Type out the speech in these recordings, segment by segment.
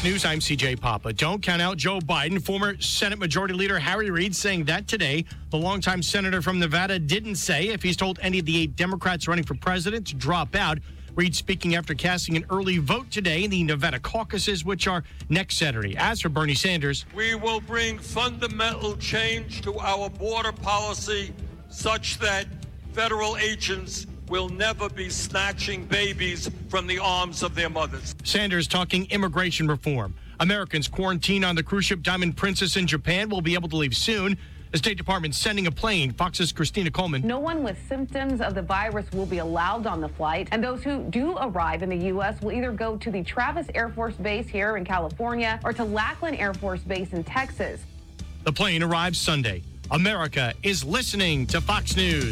News, I'm CJ Papa. Don't count out Joe Biden. Former Senate Majority Leader Harry Reid saying that today. The longtime senator from Nevada didn't say if he's told any of the 8 Democrats running for president to drop out. Reid speaking after casting an early vote today in the Nevada caucuses, which are next Saturday. As for Bernie Sanders, we will bring fundamental change to our border policy such that federal agents will never be snatching babies from the arms of their mothers. Sanders talking immigration reform. Americans quarantined on the cruise ship Diamond Princess in Japan will be able to leave soon. The State Department sending a plane. Fox's Christina Coleman. No one with symptoms of the virus will be allowed on the flight, and those who do arrive in the U.S. will either go to the Travis Air Force Base here in California or to Lackland Air Force Base in Texas. The plane arrives Sunday. America is listening to Fox News.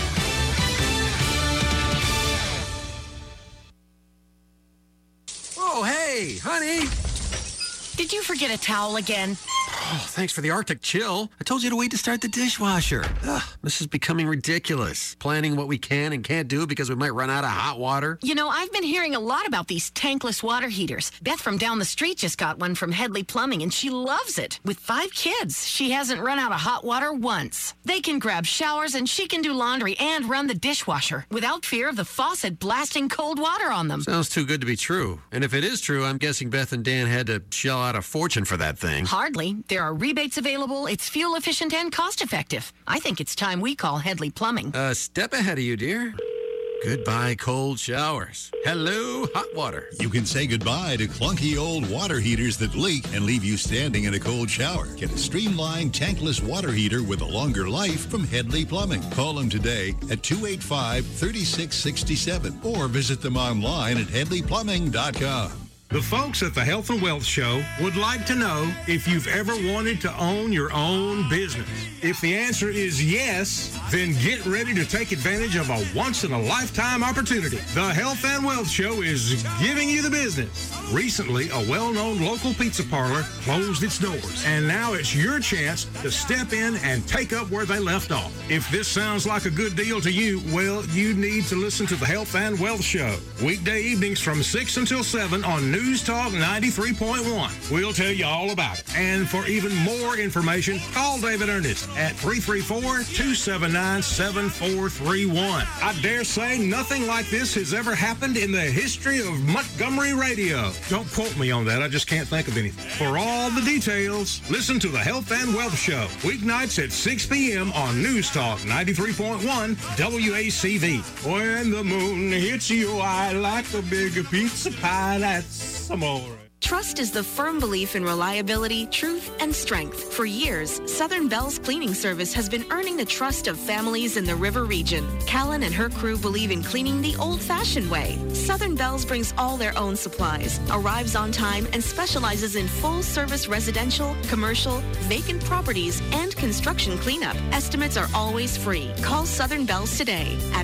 Oh, hey, honey. Did you forget a towel again? Oh, thanks for the Arctic chill. I told you to wait to start the dishwasher. Ugh, this is becoming ridiculous. Planning what we can and can't do because we might run out of hot water. You know, I've been hearing a lot about these tankless water heaters. Beth from down the street just got one from Headley Plumbing, and she loves it. With 5 kids, she hasn't run out of hot water once. They can grab showers, and she can do laundry and run the dishwasher without fear of the faucet blasting cold water on them. Sounds too good to be true. And if it is true, I'm guessing Beth and Dan had to shell out a fortune for that thing. Hardly. There are rebates available. It's fuel efficient and cost effective. I think it's time we call Headley Plumbing. Step ahead of you, dear. Goodbye, cold showers. Hello, hot water. You can say goodbye to clunky old water heaters that leak and leave you standing in a cold shower. Get a streamlined tankless water heater with a longer life from Headley Plumbing. Call them today at 285-3667 or visit them online at headleyplumbing.com. The folks at the Health and Wealth Show would like to know if you've ever wanted to own your own business. If the answer is yes, then get ready to take advantage of a once-in-a-lifetime opportunity. The Health and Wealth Show is giving you the business. Recently, a well-known local pizza parlor closed its doors, and now it's your chance to step in and take up where they left off. If this sounds like a good deal to you, well, you need to listen to the Health and Wealth Show. Weekday evenings from 6 until 7 on News Talk 93.1. We'll tell you all about it. And for even more information, call David Ernest at 334-279-7431. I dare say nothing like this has ever happened in the history of Montgomery radio. Don't quote me on that. I just can't think of anything. For all the details, listen to the Health and Wealth Show. Weeknights at 6 p.m. on News Talk 93.1 WACV. When the moon hits your eye like a big pizza pie, that's amore. Trust is the firm belief in reliability, truth, and strength. For years, Southern Bell's cleaning service has been earning the trust of families in the river region. Callan and her crew believe in cleaning the old-fashioned way. Southern Bell's brings all their own supplies, arrives on time, and specializes in full-service residential, commercial, vacant properties, and construction cleanup. Estimates are always free. Call Southern Bell's today at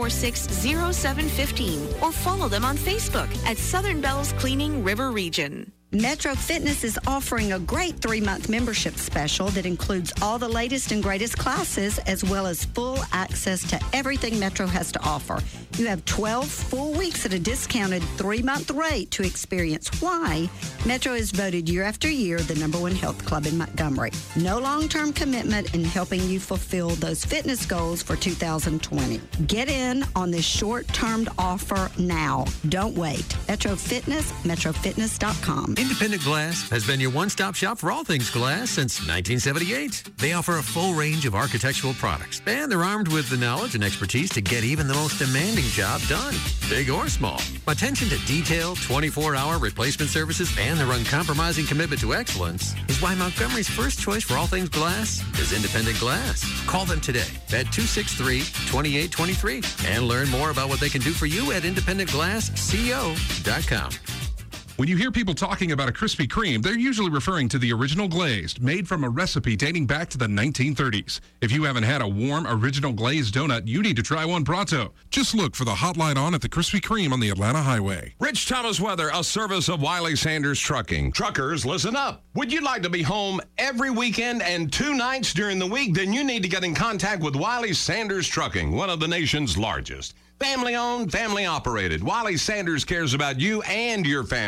546-0715 or follow them on Facebook at Southern Bell's Cleaning River Region. Metro Fitness is offering a great 3-month membership special that includes all the latest and greatest classes as well as full access to everything Metro has to offer. You have 12 full weeks at a discounted 3-month rate to experience why Metro is voted year after year the #1 health club in Montgomery. No long-term commitment in helping you fulfill those fitness goals for 2020. Get in on this short-term offer now. Don't wait. Metro Fitness, metrofitness.com. Independent Glass has been your one-stop shop for all things glass since 1978. They offer a full range of architectural products, and they're armed with the knowledge and expertise to get even the most demanding job done, big or small. Attention to detail, 24-hour replacement services, and their uncompromising commitment to excellence is why Montgomery's first choice for all things glass is Independent Glass. Call them today at 263-2823 and learn more about what they can do for you at independentglassco.com. When you hear people talking about a Krispy Kreme, they're usually referring to the original glazed, made from a recipe dating back to the 1930s. If you haven't had a warm, original glazed donut, you need to try one pronto. Just look for the hotline on at the Krispy Kreme on the Atlanta Highway. Rich Thomas Weather, a service of Wiley Sanders Trucking. Truckers, listen up. Would you like to be home every weekend and 2 nights during the week? Then you need to get in contact with Wiley Sanders Trucking, one of the nation's largest. Family-owned, family-operated. Wiley Sanders cares about you and your family.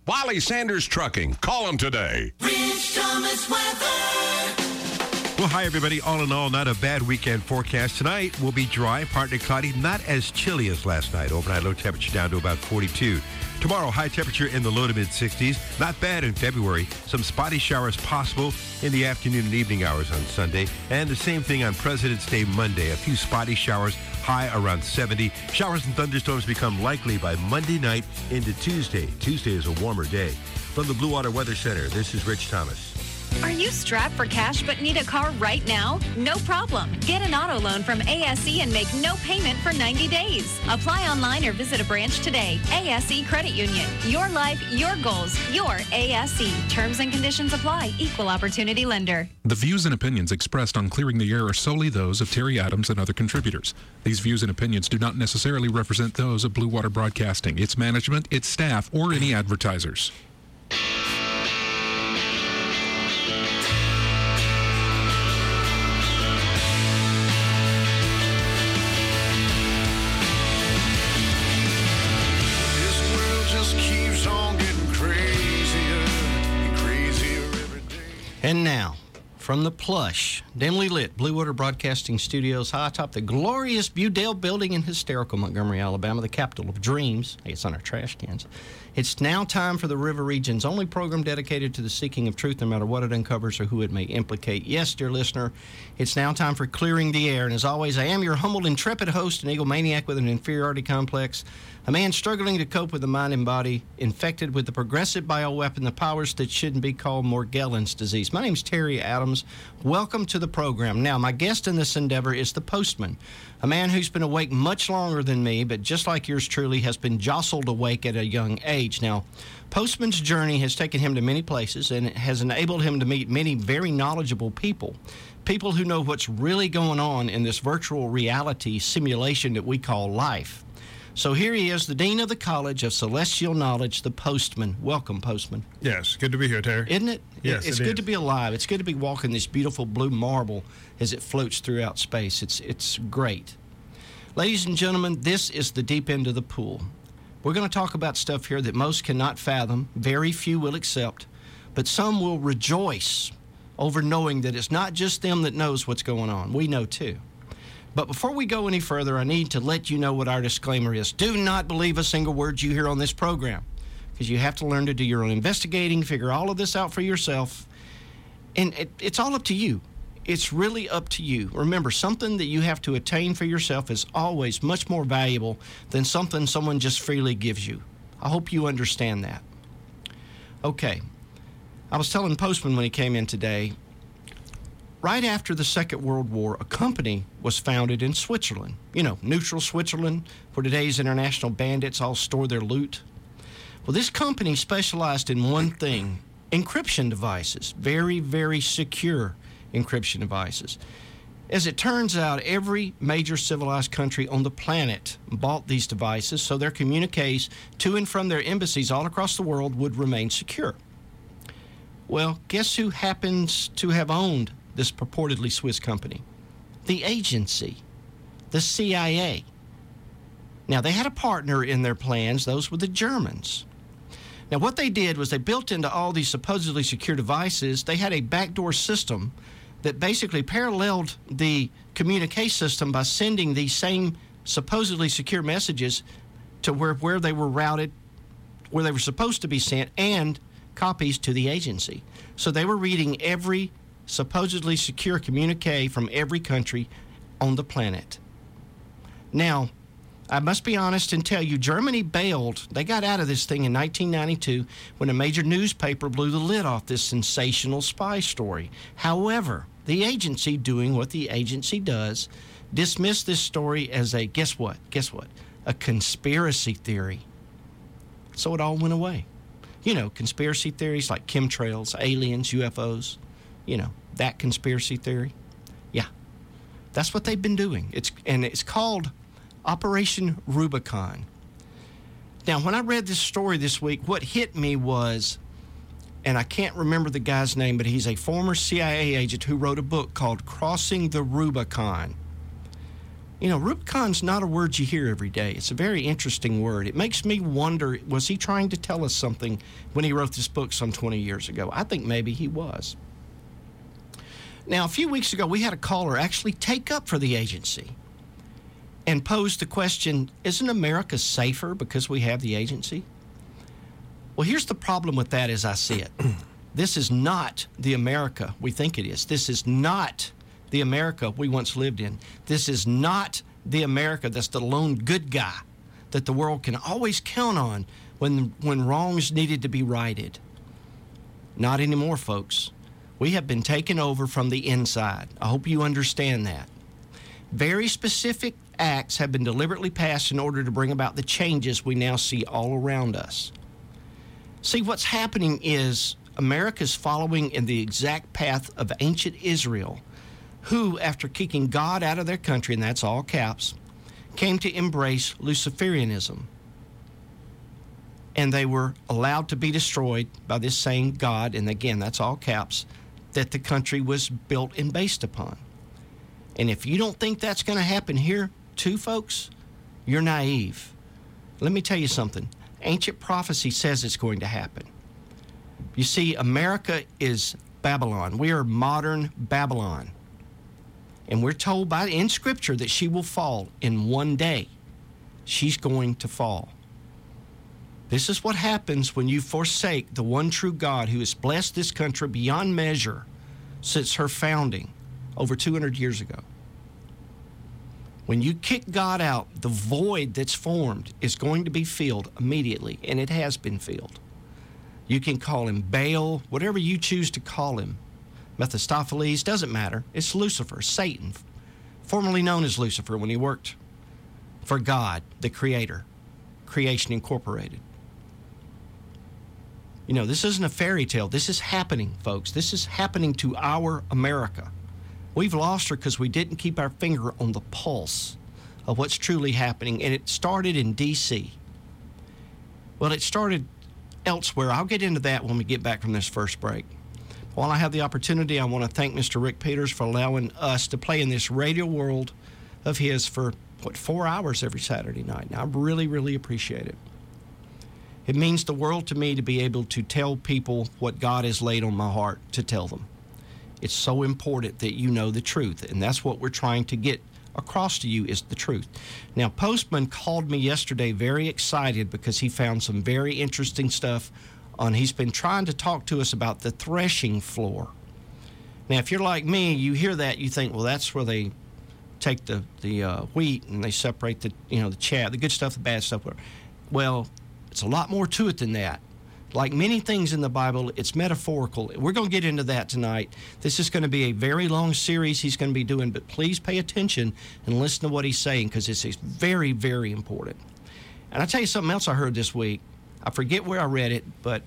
Wiley Sanders Trucking. Call them today. Rich Thomas weather. Well, hi, everybody. All in all, not a bad weekend forecast. Tonight will be dry, partly cloudy, not as chilly as last night. Overnight low temperature down to about 42. Tomorrow, high temperature in the low to mid-60s. Not bad in February. Some spotty showers possible in the afternoon and evening hours on Sunday. And the same thing on President's Day Monday. A few spotty showers, high around 70. Showers and thunderstorms become likely by Monday night into Tuesday. Tuesday is a warmer day. From the Blue Water Weather Center, this is Rich Thomas. Are you strapped for cash but need a car right now? No problem. Get an auto loan from ASE and make no payment for 90 days. Apply online or visit a branch today. ASE Credit Union. Your life, your goals, your ASE. Terms and conditions apply. Equal opportunity lender. The views and opinions expressed on Clearing the Air are solely those of Terry Adams and other contributors. These views and opinions do not necessarily represent those of Blue Water Broadcasting, its management, its staff, or any advertisers. And now, from the plush, dimly lit Blue Water Broadcasting Studios high atop the glorious Budale Building in hysterical Montgomery, Alabama, the capital of dreams. Hey, it's on our trash cans. It's now time for the River Region's only program dedicated to the seeking of truth, no matter what it uncovers or who it may implicate. Yes, dear listener, it's now time for Clearing the Air. And as always, I am your humble, intrepid host, an egomaniac with an inferiority complex, a man struggling to cope with the mind and body, infected with the progressive bioweapon, the powers that shouldn't be called Morgellons disease. My name's Terry Adams. Welcome to the program. Now, my guest in this endeavor is the Postman, a man who's been awake much longer than me, but just like yours truly, has been jostled awake at a young age. Now, Postman's journey has taken him to many places, and it has enabled him to meet many very knowledgeable people who know what's really going on in this virtual reality simulation that we call life. So here he is, the Dean of the College of Celestial Knowledge, the Postman. Welcome, Postman. Yes, good to be here, Terry. Isn't it? Yes, it's good to be alive. It's good to be walking this beautiful blue marble as it floats throughout space. It's great. Ladies and gentlemen, this is the deep end of the pool. We're going to talk about stuff here that most cannot fathom, very few will accept, but some will rejoice over knowing that it's not just them that knows what's going on. We know too. But before we go any further, I need to let you know what our disclaimer is. Do not believe a single word you hear on this program, because you have to learn to do your own investigating, figure all of this out for yourself, and it's all up to you. It's really up to you. Remember, something that you have to attain for yourself is always much more valuable than something someone just freely gives you. I hope you understand that. Okay. I was telling Postman when he came in today, right after the Second World War, a company was founded in Switzerland. You know, neutral Switzerland, where today's international bandits all store their loot. Well, this company specialized in one thing, encryption devices, very, very secure encryption devices. As it turns out, every major civilized country on the planet bought these devices so their communiques to and from their embassies all across the world would remain secure. Well, guess who happens to have owned this purportedly Swiss company? The agency, the CIA. Now, they had a partner in their plans. Those were the Germans. Now, what they did was they built into all these supposedly secure devices, they had a backdoor system that basically paralleled the communique system by sending these same supposedly secure messages to where they were routed, where they were supposed to be sent, and copies to the agency. So they were reading every supposedly secure communique from every country on the planet. Now, I must be honest and tell you, Germany bailed. They got out of this thing in 1992 when a major newspaper blew the lid off this sensational spy story. However, the agency, doing what the agency does, dismissed this story as a, guess what? A conspiracy theory. So it all went away. You know, conspiracy theories like chemtrails, aliens, UFOs, you know, that conspiracy theory. Yeah, that's what they've been doing. It's called Operation Rubicon. Now, when I read this story this week, what hit me was, and I can't remember the guy's name, but he's a former CIA agent who wrote a book called Crossing the Rubicon. You know, Rubicon's not a word you hear every day. It's a very interesting word. It makes me wonder, was he trying to tell us something when he wrote this book some 20 years ago? I think maybe he was. Now, a few weeks ago, we had a caller actually take up for the agency and pose the question, isn't America safer because we have the agency? Well, here's the problem with that as I see it. This is not the America we think it is. This is not the America we once lived in. This is not the America that's the lone good guy that the world can always count on when wrongs needed to be righted. Not anymore, folks. We have been taken over from the inside. I hope you understand that. Very specific acts have been deliberately passed in order to bring about the changes we now see all around us. See, what's happening is America's following in the exact path of ancient Israel, who, after kicking God out of their country, and that's all caps, came to embrace Luciferianism. And they were allowed to be destroyed by this same God, and again, that's all caps, that the country was built and based upon. And if you don't think that's going to happen here, too, folks, you're naive. Let me tell you something. Ancient prophecy says it's going to happen. You see, America is Babylon. We are modern Babylon. And we're told in Scripture that she will fall in one day. She's going to fall. This is what happens when you forsake the one true God who has blessed this country beyond measure since her founding over 200 years ago. When you kick God out, the void that's formed is going to be filled immediately, and it has been filled. You can call him Baal, whatever you choose to call him. Mephistopheles, doesn't matter. It's Lucifer, Satan, formerly known as Lucifer when he worked for God, the Creator, Creation Incorporated. You know, this isn't a fairy tale. This is happening, folks. This is happening to our America. We've lost her because we didn't keep our finger on the pulse of what's truly happening, and it started in D.C. Well, it started elsewhere. I'll get into that when we get back from this first break. While I have the opportunity, I want to thank Mr. Rick Peters for allowing us to play in this radio world of his for, 4 hours every Saturday night. And I really, really appreciate it. It means the world to me to be able to tell people what God has laid on my heart to tell them. It's so important that you know the truth, and that's what we're trying to get across to you is the truth. Now, Postman called me yesterday very excited because he found some very interesting stuff he's been trying to talk to us about the threshing floor. Now, if you're like me, you hear that, you think, well, that's where they take the wheat and they separate the chaff, the good stuff, the bad stuff. Well, it's a lot more to it than that. Like many things in the Bible, it's metaphorical. We're going to get into that tonight. This is going to be a very long series he's going to be doing, but please pay attention and listen to what he's saying because it's very, very important. And I'll tell you something else I heard this week. I forget where I read it, but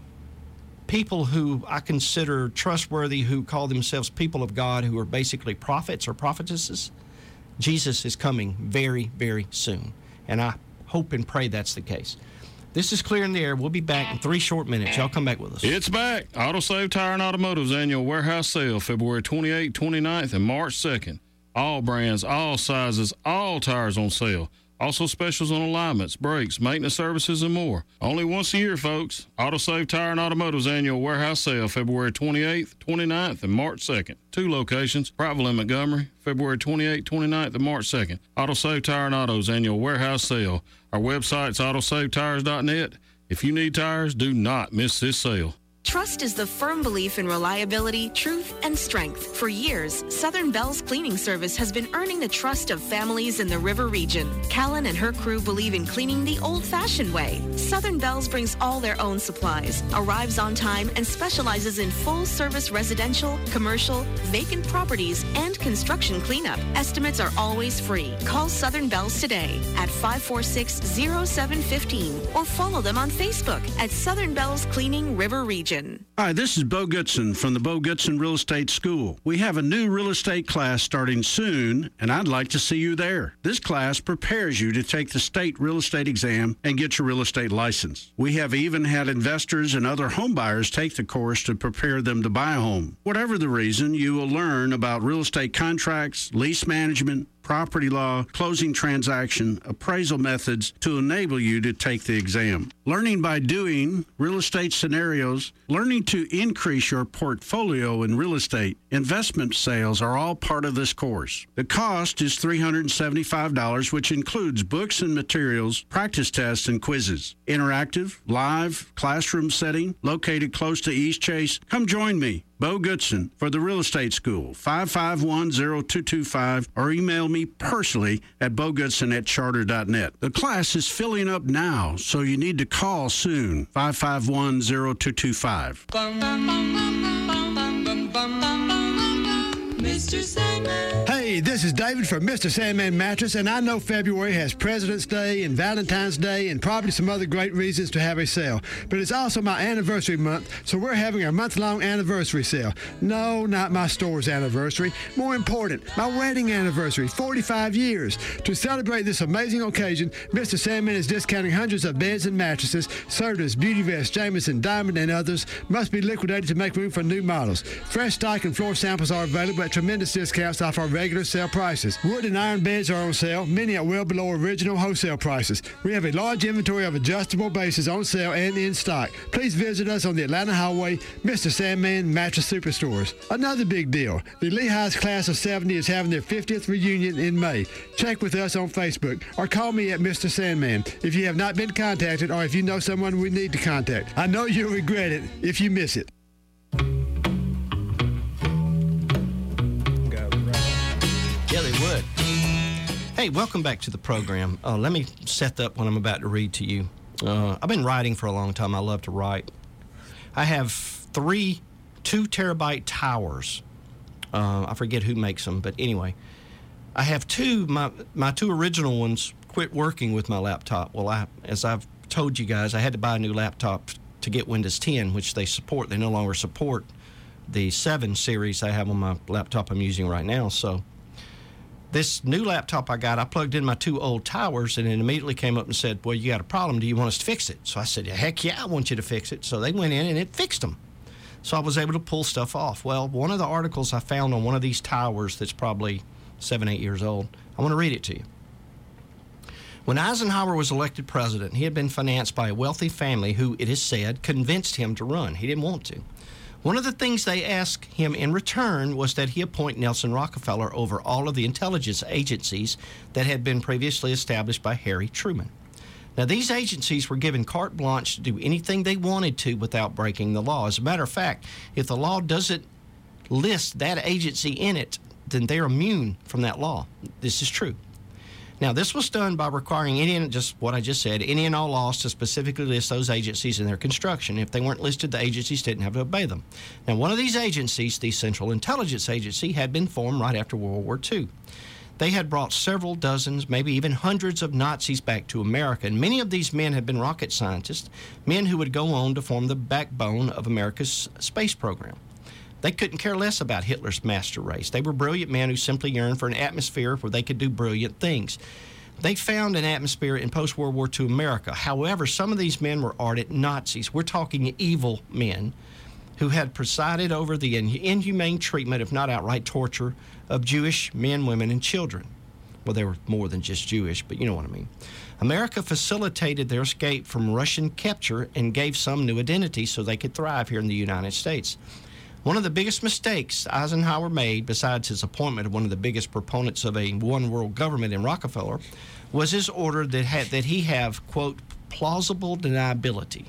people who I consider trustworthy, who call themselves people of God, who are basically prophets or prophetesses, Jesus is coming very, very soon. And I hope and pray that's the case. This is Clear in the Air. We'll be back in 3 short minutes. Y'all come back with us. It's back. AutoSave Tire and Automotive's annual warehouse sale, February 28th, 29th, and March 2nd. All brands, all sizes, all tires on sale. Also specials on alignments, brakes, maintenance services, and more. Only once a year, folks. AutoSave Tire and Automotive's annual warehouse sale, February 28th, 29th, and March 2nd. 2 locations, Prattville and Montgomery, February 28th, 29th, and March 2nd. AutoSave Tire and Auto's annual warehouse sale. Our website's autosavetires.net. If you need tires, do not miss this sale. Trust is the firm belief in reliability, truth, and strength. For years, Southern Bell's cleaning service has been earning the trust of families in the river region. Callan and her crew believe in cleaning the old-fashioned way. Southern Bell's brings all their own supplies, arrives on time, and specializes in full-service residential, commercial, vacant properties, and construction cleanup. Estimates are always free. Call Southern Bell's today at 546-0715 or follow them on Facebook at Southern Bell's Cleaning River Region. Hi, this is Bo Goodson from the Bo Goodson Real Estate School. We have a new real estate class starting soon, and I'd like to see you there. This class prepares you to take the state real estate exam and get your real estate license. We have even had investors and other home buyers take the course to prepare them to buy a home. Whatever the reason, you will learn about real estate contracts, lease management, property law, closing transaction, appraisal methods to enable you to take the exam. Learning by doing, real estate scenarios, learning to increase your portfolio in real estate, investment sales are all part of this course. The cost is $375, which includes books and materials, practice tests, and quizzes. Interactive, live, classroom setting, located close to East Chase. Come join me, Bo Goodson, for the Real Estate School, 551-0225, or email me personally at bogoodson@charter.net. The class is filling up now, so you need to call soon, 551-0225. Mr. Sandman. Hey, this is David from Mr. Sandman Mattress, and I know February has President's Day and Valentine's Day and probably some other great reasons to have a sale. But it's also my anniversary month, so we're having our month-long anniversary sale. No, not my store's anniversary. More important, my wedding anniversary, 45 years. To celebrate this amazing occasion, Mr. Sandman is discounting hundreds of beds and mattresses, Sertas, Beauty Vest, Jamison, Diamond, and others. Must be liquidated to make room for new models. Fresh stock and floor samples are available at tremendous discounts off our regular sale prices. Wood and iron beds are on sale, many at well below original wholesale prices. We have a large inventory of adjustable bases on sale and in stock. Please visit us on the Atlanta Highway, Mr. Sandman Mattress Superstores. Another big deal, the Lehigh's Class of 70 is having their 50th reunion in May. Check with us on Facebook or call me at Mr. Sandman if you have not been contacted or if you know someone we need to contact. I know you'll regret it if you miss it. Yeah, they would. Hey, welcome back to the program. Let me set up what I'm about to read to you. I've been writing for a long time. I love to write. I have 3 2-terabyte towers. I forget who makes them, but anyway. I have 2. My 2 original ones quit working with my laptop. Well, as I've told you guys, I had to buy a new laptop to get Windows 10, which they support. They no longer support the 7 series I have on my laptop I'm using right now, so this new laptop I got, I plugged in my 2 old towers, and it immediately came up and said, well, you got a problem. Do you want us to fix it? So I said, heck yeah, I want you to fix it. So they went in, and it fixed them. So I was able to pull stuff off. Well, one of the articles I found on one of these towers that's probably 7, 8 years old, I want to read it to you. When Eisenhower was elected president, he had been financed by a wealthy family who, it is said, convinced him to run. He didn't want to. One of the things they asked him in return was that he appoint Nelson Rockefeller over all of the intelligence agencies that had been previously established by Harry Truman. Now, these agencies were given carte blanche to do anything they wanted to without breaking the law. As a matter of fact, if the law doesn't list that agency in it, then they're immune from that law. This is true. Now, this was done by requiring any and just what I just said, any and all laws to specifically list those agencies in their construction. If they weren't listed, the agencies didn't have to obey them. Now, one of these agencies, the Central Intelligence Agency, had been formed right after World War II. They had brought several dozens, maybe even hundreds of Nazis back to America, and many of these men had been rocket scientists, men who would go on to form the backbone of America's space program. They couldn't care less about Hitler's master race. They were brilliant men who simply yearned for an atmosphere where they could do brilliant things. They found an atmosphere in post-World War II America. However, some of these men were ardent Nazis. We're talking evil men who had presided over the inhumane treatment, if not outright torture, of Jewish men, women, and children. Well, they were more than just Jewish, but you know what I mean. America facilitated their escape from Russian capture and gave some new identity so they could thrive here in the United States. One of the biggest mistakes Eisenhower made, besides his appointment of one of the biggest proponents of a one-world government in Rockefeller, was his order that he have, quote, plausible deniability,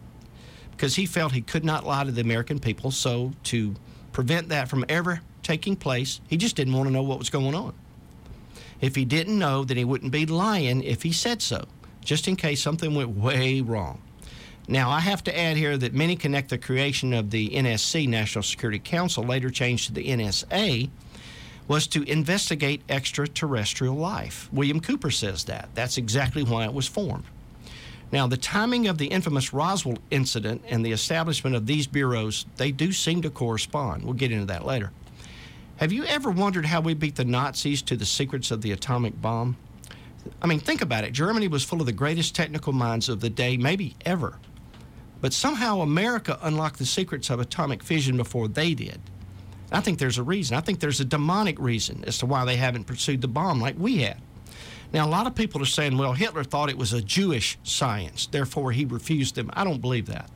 because he felt he could not lie to the American people. So to prevent that from ever taking place, he just didn't want to know what was going on. If he didn't know, then he wouldn't be lying if he said so, just in case something went way wrong. Now, I have to add here that many connect the creation of the NSC, National Security Council, later changed to the NSA, was to investigate extraterrestrial life. William Cooper says that. That's exactly why it was formed. Now, the timing of the infamous Roswell incident and the establishment of these bureaus, they do seem to correspond. We'll get into that later. Have you ever wondered how we beat the Nazis to the secrets of the atomic bomb? I mean, think about it. Germany was full of the greatest technical minds of the day, maybe ever. But somehow America unlocked the secrets of atomic fission before they did. I think there's a reason. I think there's a demonic reason as to why they haven't pursued the bomb like we had. Now, a lot of people are saying, well, Hitler thought it was a Jewish science, therefore he refused them. I don't believe that.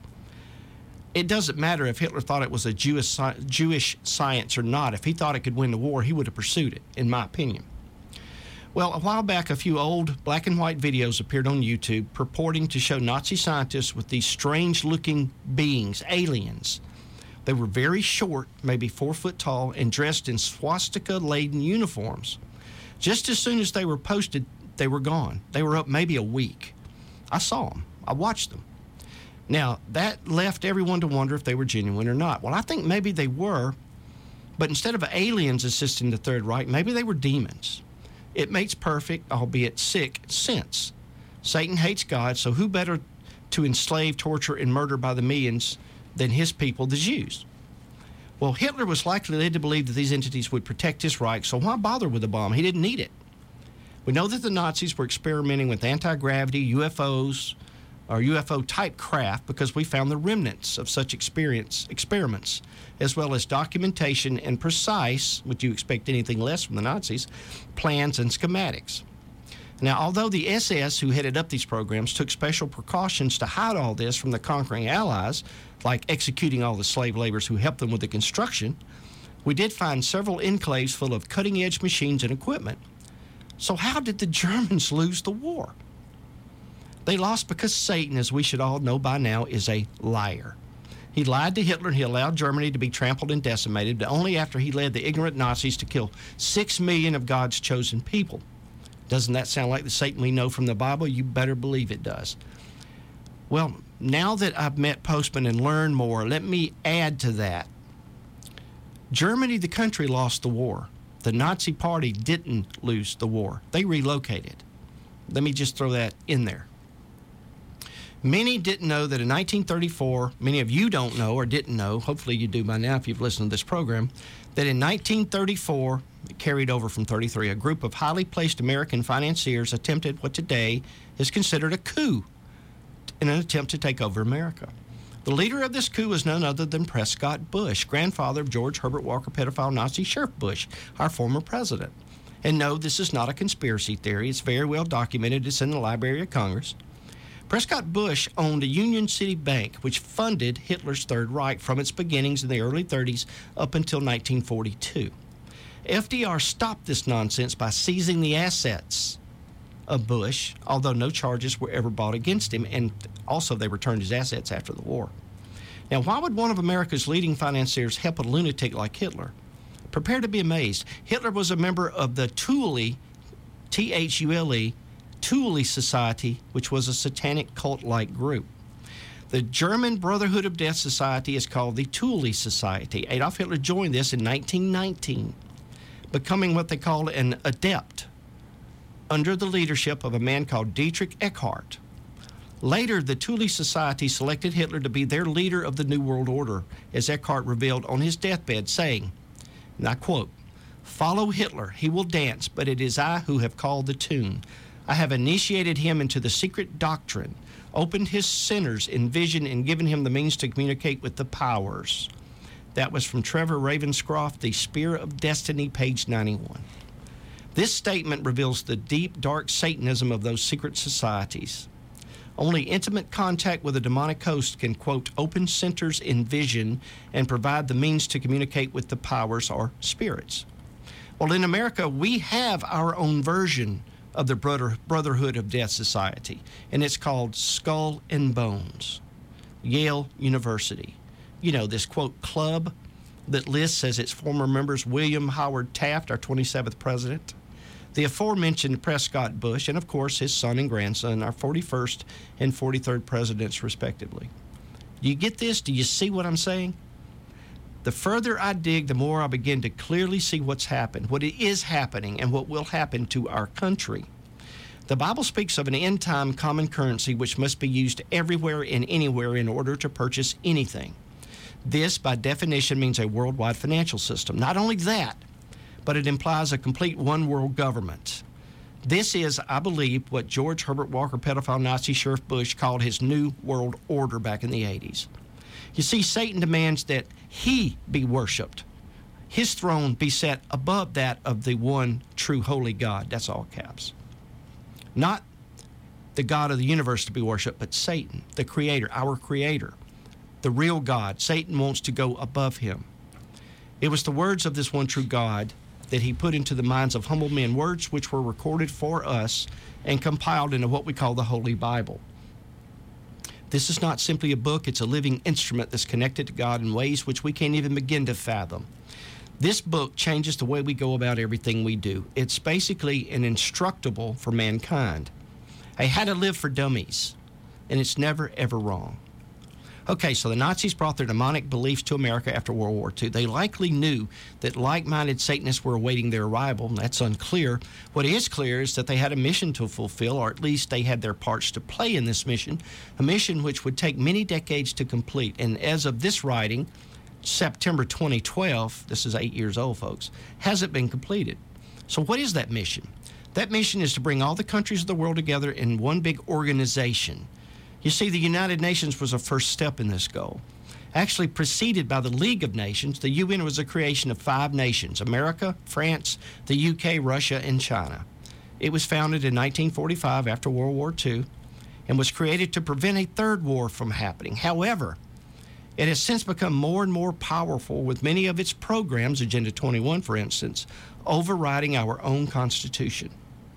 It doesn't matter if Hitler thought it was a Jewish science or not. If he thought it could win the war, he would have pursued it, in my opinion. Well, a while back, a few old black and white videos appeared on YouTube purporting to show Nazi scientists with these strange-looking beings, aliens. They were very short, maybe 4 foot tall, and dressed in swastika-laden uniforms. Just as soon as they were posted, they were gone. They were up maybe a week. I saw them. I watched them. Now, that left everyone to wonder if they were genuine or not. Well, I think maybe they were, but instead of aliens assisting the Third Reich, maybe they were demons. It makes perfect, albeit sick, sense. Satan hates God, so who better to enslave, torture, and murder by the millions than his people, the Jews? Well, Hitler was likely led to believe that these entities would protect his Reich, so why bother with a bomb? He didn't need it. We know that the Nazis were experimenting with anti-gravity, UFOs, or UFO-type craft because we found the remnants of such experiments, as well as documentation and precise, would you expect anything less from the Nazis, plans and schematics. Now, although the SS, who headed up these programs, took special precautions to hide all this from the conquering Allies, like executing all the slave laborers who helped them with the construction, we did find several enclaves full of cutting-edge machines and equipment. So how did the Germans lose the war? They lost because Satan, as we should all know by now, is a liar. He lied to Hitler and he allowed Germany to be trampled and decimated, but only after he led the ignorant Nazis to kill 6 million of God's chosen people. Doesn't that sound like the Satan we know from the Bible? You better believe it does. Well, now that I've met Postman and learned more, let me add to that. Germany, the country, lost the war. The Nazi Party didn't lose the war. They relocated. Let me just throw that in there. Many didn't know that in 1934, many of you don't know or didn't know, hopefully you do by now if you've listened to this program, that in 1934, it carried over from 33, a group of highly placed American financiers attempted what today is considered a coup in an attempt to take over America. The leader of this coup was none other than Prescott Bush, grandfather of George Herbert Walker pedophile Nazi Sheriff Bush, our former president. And no, this is not a conspiracy theory. It's very well documented. It's in the Library of Congress. Prescott Bush owned a Union City Bank, which funded Hitler's Third Reich from its beginnings in the early 30s up until 1942. FDR stopped this nonsense by seizing the assets of Bush, although no charges were ever brought against him, and also they returned his assets after the war. Now, why would one of America's leading financiers help a lunatic like Hitler? Prepare to be amazed. Hitler was a member of the Thule, T-H-U-L-E, Thule Society, which was a satanic cult-like group. The German Brotherhood of Death Society is called the Thule Society. Adolf Hitler joined this in 1919, becoming what they called an adept under the leadership of a man called Dietrich Eckart. Later, the Thule Society selected Hitler to be their leader of the New World Order, as Eckart revealed on his deathbed, saying, and I quote, "Follow Hitler, he will dance, but it is I who have called the tune. I have initiated him into the secret doctrine, opened his sinners in vision, and given him the means to communicate with the powers." That was from Trevor Ravenscroft, The Spear of Destiny, page 91. This statement reveals the deep, dark Satanism of those secret societies. Only intimate contact with a demonic host can, quote, open centers in vision and provide the means to communicate with the powers or spirits. Well, in America, we have our own version of the Brotherhood of Death Society, and it's called Skull and Bones, Yale University. You know, this, quote, club that lists as its former members William Howard Taft, our 27th president, the aforementioned Prescott Bush, and, of course, his son and grandson, our 41st and 43rd presidents, respectively. Do you get this? Do you see what I'm saying? The further I dig, the more I begin to clearly see what's happened, what is happening, and what will happen to our country. The Bible speaks of an end-time common currency which must be used everywhere and anywhere in order to purchase anything. This, by definition, means a worldwide financial system. Not only that, but it implies a complete one-world government. This is, I believe, what George Herbert Walker pedophile Nazi Sheriff Bush called his New World Order back in the 80s. You see, Satan demands that he be worshipped. his throne be set above that of the one true holy God. That's all caps. Not the God of the universe to be worshipped, but Satan, the creator, our creator, the real God. Satan wants to go above him. It was the words of this one true God that he put into the minds of humble men, words which were recorded for us and compiled into what we call the Holy Bible. This is not simply a book, it's a living instrument that's connected to God in ways which we can't even begin to fathom. This book changes the way we go about everything we do. It's basically an instructable for mankind. Hey, how to live for dummies, and it's never, ever wrong. Okay, so the Nazis brought their demonic beliefs to America after World War II. They likely knew that like-minded Satanists were awaiting their arrival. That's unclear. What is clear is that they had a mission to fulfill, or at least they had their parts to play in this mission, a mission which would take many decades to complete. And as of this writing, September 2012, this is 8 years old, folks, hasn't been completed. So what is that mission? That mission is to bring all the countries of the world together in one big organization. You see, the United Nations was a first step in this goal. Actually preceded by the League of Nations, the UN was a creation of 5 nations: America, France, the UK, Russia, and China. It was founded in 1945 after World War II and was created to prevent a third war from happening. However, it has since become more and more powerful, with many of its programs, Agenda 21 for instance, overriding our own Constitution.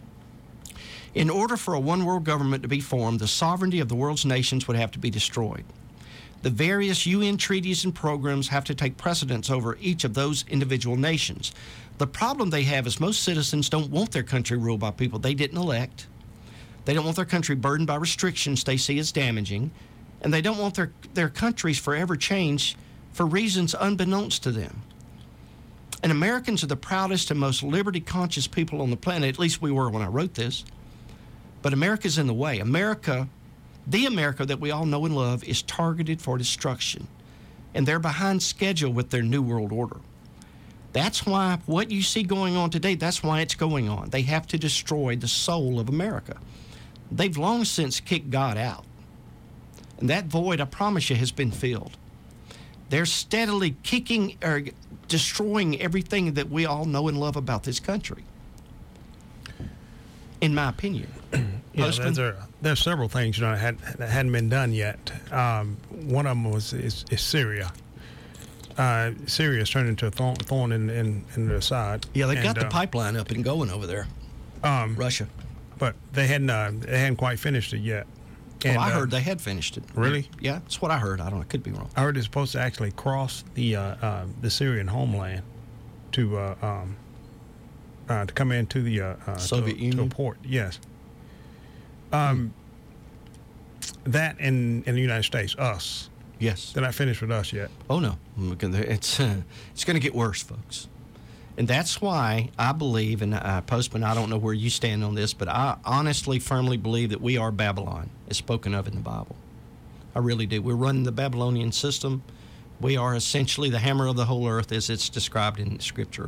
In order for a one-world government to be formed, the sovereignty of the world's nations would have to be destroyed. The various UN treaties and programs have to take precedence over each of those individual nations. The problem they have is most citizens don't want their country ruled by people they didn't elect. They don't want their country burdened by restrictions they see as damaging. And they don't want their countries forever changed for reasons unbeknownst to them. And Americans are the proudest and most liberty-conscious people on the planet. At least we were when I wrote this. But America's in the way. America, the America that we all know and love, is targeted for destruction. And they're behind schedule with their New World Order. That's why what you see going on today, that's why it's going on. They have to destroy the soul of America. They've long since kicked God out. And that void, I promise you, has been filled. They're steadily kicking or destroying everything that we all know and love about this country, in my opinion. There's several things that hadn't been done yet. One of them is Syria. Syria's turned into a thorn in their side. Yeah, they got the pipeline up and going over there. Russia, but they hadn't quite finished it yet. And, I heard they had finished it. Really? Yeah, that's what I heard. I don't know. I could be wrong. I heard it's supposed to actually cross the Syrian homeland to come into the Soviet Union, to a port. Yes. That in the United States, us. Yes. They're not finished with us yet. Oh no, it's going to get worse, folks. And that's why I believe, and Postman, I don't know where you stand on this, but I honestly, firmly believe that we are Babylon, as spoken of in the Bible. I really do. We're running the Babylonian system. We are essentially the hammer of the whole earth, as it's described in Scripture.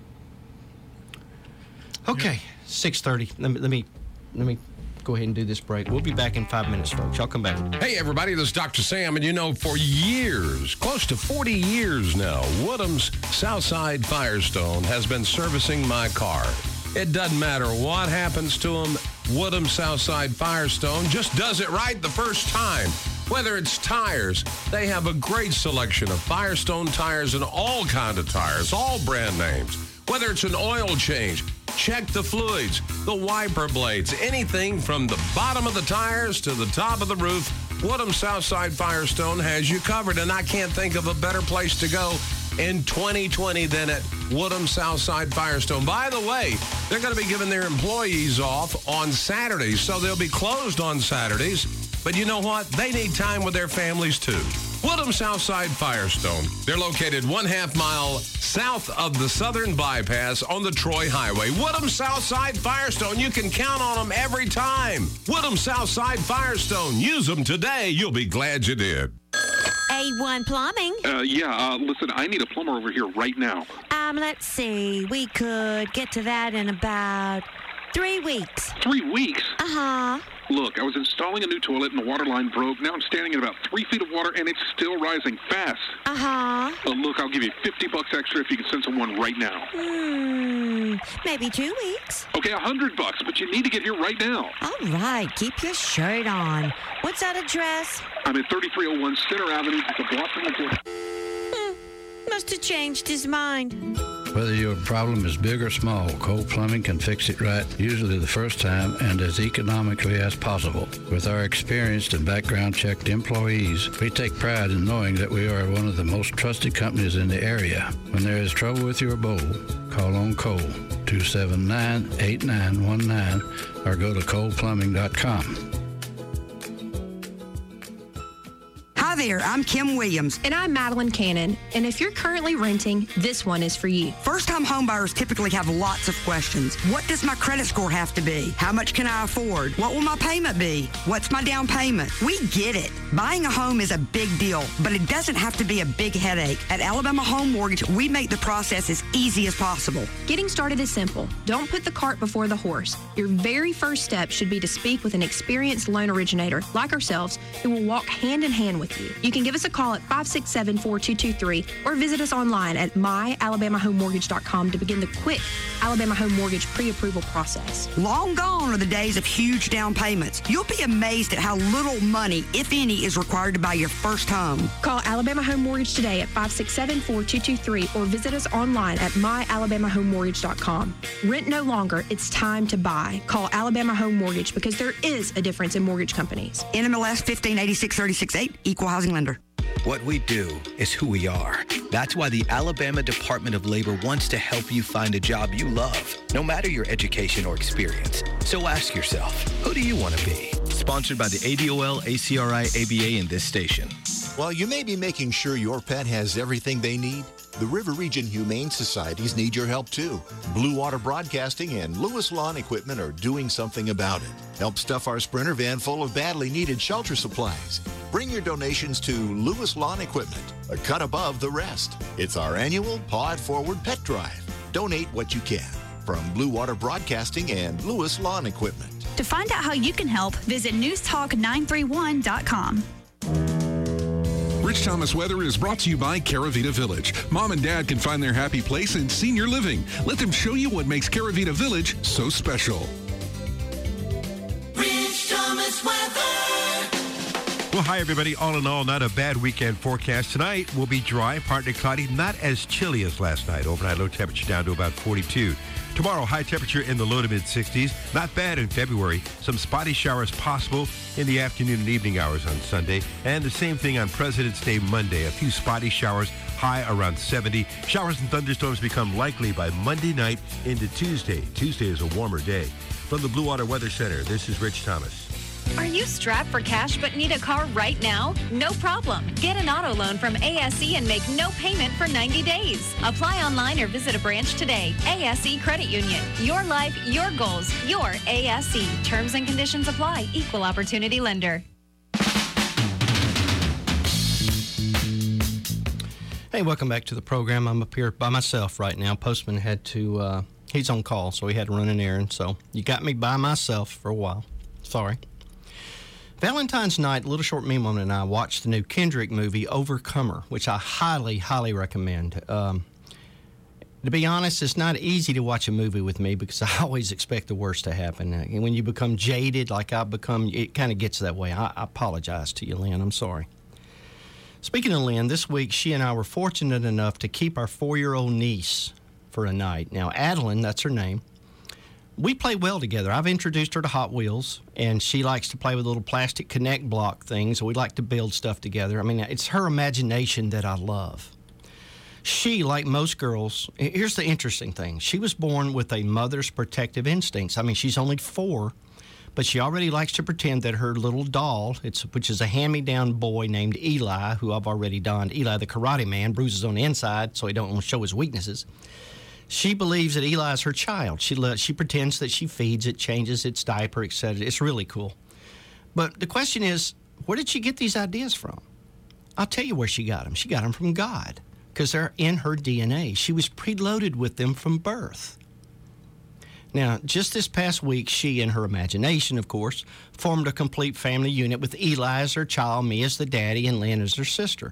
Okay, 6:30. Let me go ahead and do this break. We'll be back in 5 minutes, folks. Y'all come back. Hey, everybody, this is Dr. Sam, and you know, for years, close to 40 years now, Woodham's Southside Firestone has been servicing my car. It doesn't matter what happens to them, Woodham's Southside Firestone just does it right the first time. Whether it's tires, they have a great selection of Firestone tires and all kind of tires, all brand names. Whether it's an oil change, check the fluids, the wiper blades, anything from the bottom of the tires to the top of the roof, Woodham Southside Firestone has you covered. And I can't think of a better place to go in 2020 than at Woodham Southside Firestone. By the way, they're going to be giving their employees off on Saturdays, so they'll be closed on Saturdays. But you know what? They need time with their families, too. Woodham Southside Firestone. They're located 1/2 mile south of the Southern Bypass on the Troy Highway. Woodham Southside Firestone. You can count on them every time. Woodham Southside Firestone. Use them today. You'll be glad you did. A1 Plumbing. Listen, I need a plumber over here right now. Let's see. We could get to that in about 3 weeks. 3 weeks? Uh-huh. Look, I was installing a new toilet and the water line broke. Now I'm standing at about 3 feet of water and it's still rising fast. Uh-huh. Look, I'll give you $50 extra if you can send someone right now. Maybe 2 weeks. Okay, $100, but you need to get here right now. All right, keep your shirt on. What's that address? I'm at 3301 Center Avenue. It's a block from the door. Must have changed his mind. Whether your problem is big or small, Cole Plumbing can fix it right, usually the first time and as economically as possible. With our experienced and background-checked employees, we take pride in knowing that we are one of the most trusted companies in the area. When there is trouble with your bowl, call on Cole, 279-8919, or go to coleplumbing.com. Hi there, I'm Kim Williams. And I'm Madeline Cannon. And if you're currently renting, this one is for you. First-time homebuyers typically have lots of questions. What does my credit score have to be? How much can I afford? What will my payment be? What's my down payment? We get it. Buying a home is a big deal, but it doesn't have to be a big headache. At Alabama Home Mortgage, we make the process as easy as possible. Getting started is simple. Don't put the cart before the horse. Your very first step should be to speak with an experienced loan originator like ourselves who will walk hand in hand with you. You can give us a call at 567-4223 or visit us online at myalabamahomemortgage.com to begin the quick Alabama Home Mortgage pre-approval process. Long gone are the days of huge down payments. You'll be amazed at how little money, if any, is required to buy your first home. Call Alabama Home Mortgage today at 567-4223 or visit us online at myalabamahomemortgage.com. Rent no longer. It's time to buy. Call Alabama Home Mortgage because there is a difference in mortgage companies. NMLS 1586368, Equal Housing Lender. What we do is who we are. That's why the Alabama Department of Labor wants to help you find a job you love, no matter your education or experience. So ask yourself, who do you want to be? Sponsored by the ADOL, ACRI, ABA, and this station. While you may be making sure your pet has everything they need, the River Region Humane Societies need your help too. Blue Water Broadcasting and Lewis Lawn Equipment are doing something about it. Help stuff our Sprinter van full of badly needed shelter supplies. Bring your donations to Lewis Lawn Equipment, a cut above the rest. It's our annual Paw It Forward Pet Drive. Donate what you can. From Blue Water Broadcasting and Lewis Lawn Equipment. To find out how you can help, visit newstalk931.com. Rich Thomas Weather is brought to you by Caravita Village. Mom and Dad can find their happy place in senior living. Let them show you what makes Caravita Village so special. Rich Thomas Weather. Well, hi, everybody. All in all, not a bad weekend forecast. Tonight will be dry, partly cloudy, not as chilly as last night. Overnight low temperature down to about 42. Tomorrow, high temperature in the low to mid-60s. Not bad in February. Some spotty showers possible in the afternoon and evening hours on Sunday. And the same thing on President's Day Monday. A few spotty showers, high around 70. Showers and thunderstorms become likely by Monday night into Tuesday. Tuesday is a warmer day. From the Blue Water Weather Center, this is Rich Thomas. Are you strapped for cash but need a car right now? No problem. Get an auto loan from ASE and make no payment for 90 days. Apply online or visit a branch today. ASE Credit Union. Your life, your goals, your ASE. Terms and conditions apply. Equal opportunity lender. Hey, welcome back to the program. I'm up here by myself right now. Postman had to, he's on call, so he had to run an errand. So you got me by myself for a while. Sorry. Valentine's night, Little Short Me Woman and I watched the new Kendrick movie, Overcomer, which I highly, highly recommend. To be honest, it's not easy to watch a movie with me because I always expect the worst to happen. And when you become jaded like I've become, it kind of gets that way. I apologize to you, Lynn. I'm sorry. Speaking of Lynn, this week she and I were fortunate enough to keep our 4-year-old niece for a night. Now, Adeline, that's her name. We play well together. I've introduced her to Hot Wheels, and she likes to play with little plastic Connect block things. We like to build stuff together. I mean, it's her imagination that I love. She, like most girls, here's the interesting thing. She was born with a mother's protective instincts. I mean, she's only 4, but she already likes to pretend that her little doll, which is a hand-me-down boy named Eli, who I've already donned, Eli the Karate Man, bruises on the inside so he don't want to show his weaknesses. She believes that Eli is her child. She pretends that she feeds it, changes its diaper, etc. It's really cool. But the question is, where did she get these ideas from? I'll tell you where she got them. She got them from God, because they're in her DNA. She was preloaded with them from birth. Now, just this past week, she, in her imagination, of course, formed a complete family unit with Eli as her child, me as the daddy, and Lynn as her sister.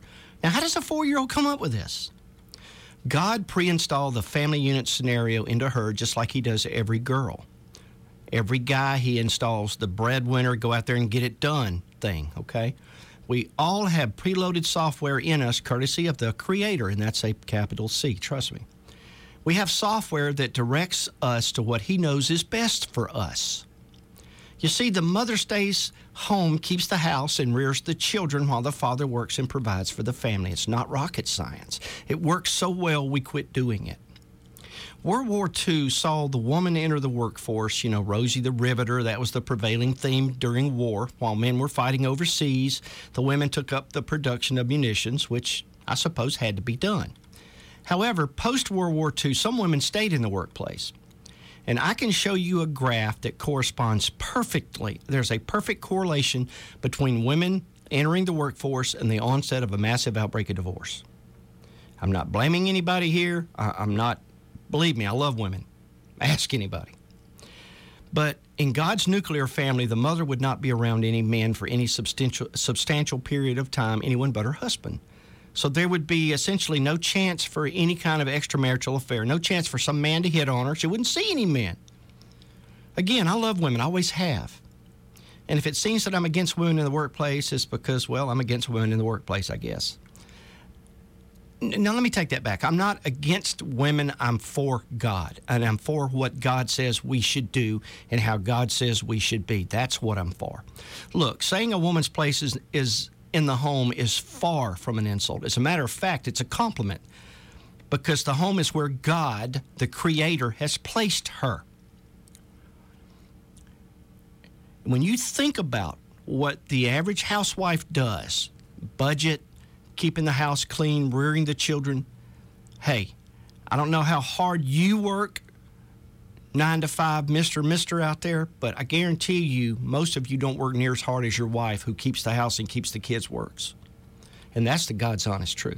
Now, how does a 4-year-old come up with this? God pre-installed the family unit scenario into her just like he does every girl. Every guy, he installs the breadwinner, go out there and get it done thing, okay? We all have preloaded software in us courtesy of the Creator, and that's a capital C, trust me. We have software that directs us to what he knows is best for us. You see, the mother stays home, keeps the house, and rears the children while the father works and provides for the family. It's not rocket science. It works so well, we quit doing it. World War II saw the woman enter the workforce, you know, Rosie the Riveter. That was the prevailing theme during war. While men were fighting overseas, the women took up the production of munitions, which I suppose had to be done. However, post-World War II, some women stayed in the workplace. And I can show you a graph that corresponds perfectly. There's a perfect correlation between women entering the workforce and the onset of a massive outbreak of divorce. I'm not blaming anybody here. I'm not, believe me, I love women. Ask anybody. But in God's nuclear family, the mother would not be around any man for any substantial period of time, anyone but her husband. So there would be essentially no chance for any kind of extramarital affair, no chance for some man to hit on her. She wouldn't see any men. Again, I love women, I always have. And if it seems that I'm against women in the workplace, it's because, well, I'm against women in the workplace, I guess. Now, let me take that back. I'm not against women. I'm for God, and I'm for what God says we should do and how God says we should be. That's what I'm for. Look, saying a woman's place is in the home is far from an insult. As a matter of fact, it's a compliment because the home is where God, the Creator, has placed her. When you think about what the average housewife does, budget, keeping the house clean, rearing the children, hey, I don't know how hard you work, 9 to 5, Mr. out there, but I guarantee you, most of you don't work near as hard as your wife who keeps the house and keeps the kids works. And that's the God's honest truth.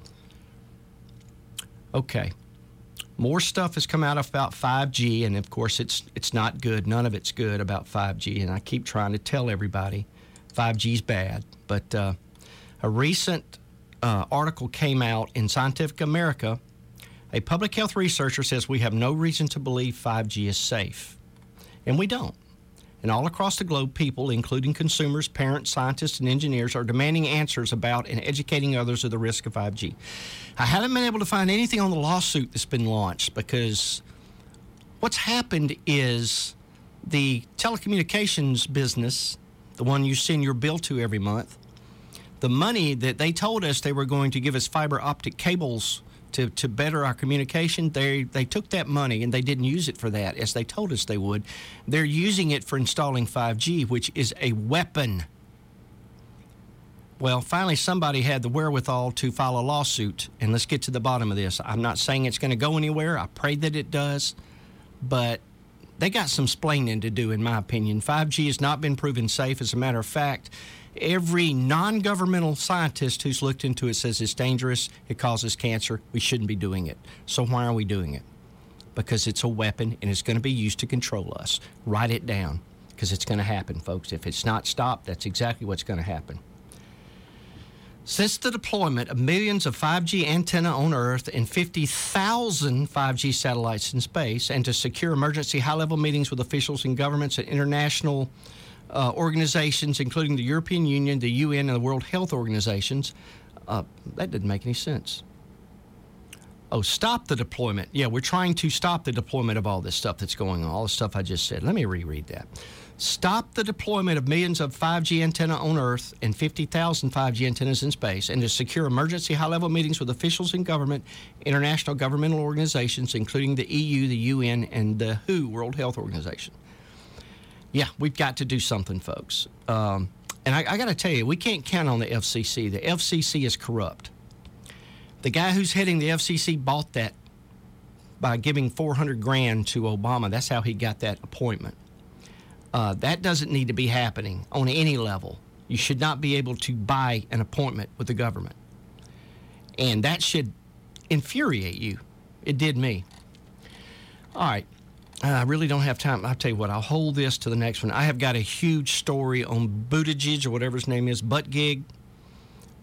Okay. More stuff has come out about 5G, and of course it's not good. None of it's good about 5G, and I keep trying to tell everybody 5G's bad. But a recent article came out in Scientific America. A public health researcher says we have no reason to believe 5G is safe. And we don't. And all across the globe, people, including consumers, parents, scientists, and engineers, are demanding answers about and educating others of the risk of 5G. I haven't been able to find anything on the lawsuit that's been launched because what's happened is the telecommunications business, the one you send your bill to every month, the money that they told us they were going to give us fiber optic cables to better our communication, they took that money and they didn't use it for that as they told us they would. They're using it for installing 5G, which is a weapon. Well, finally somebody had the wherewithal to file a lawsuit, and let's get to the bottom of this. I'm not saying it's going to go anywhere. I pray that it does, but they got some splaining to do, in my opinion. 5G has not been proven safe. As a matter of fact, every non-governmental scientist who's looked into it says it's dangerous, it causes cancer, we shouldn't be doing it. So why are we doing it? Because it's a weapon and it's going to be used to control us. Write it down, because it's going to happen, folks. If it's not stopped, that's exactly what's going to happen. Since the deployment of millions of 5G antenna on Earth and 50,000 5G satellites in space, and to secure emergency high-level meetings with officials in governments and international organizations, including the European Union, the UN, and the World Health Organizations, that didn't make any sense. Oh, stop the deployment. Yeah, we're trying to stop the deployment of all this stuff that's going on, all the stuff I just said. Let me reread that. Stop the deployment of millions of 5G antenna on Earth and 50,000 5G antennas in space, and to secure emergency high-level meetings with officials in government, international governmental organizations, including the EU, the UN, and the WHO, World Health Organization. Yeah, we've got to do something, folks. And I got to tell you, we can't count on the FCC. The FCC is corrupt. The guy who's heading the FCC bought that by giving $400,000 to Obama. That's how he got that appointment. That doesn't need to be happening on any level. You should not be able to buy an appointment with the government. And that should infuriate you. It did me. All right. I really don't have time. I'll tell you what, I'll hold this to the next one. I have got a huge story on Buttigieg, or whatever his name is, Buttigieg.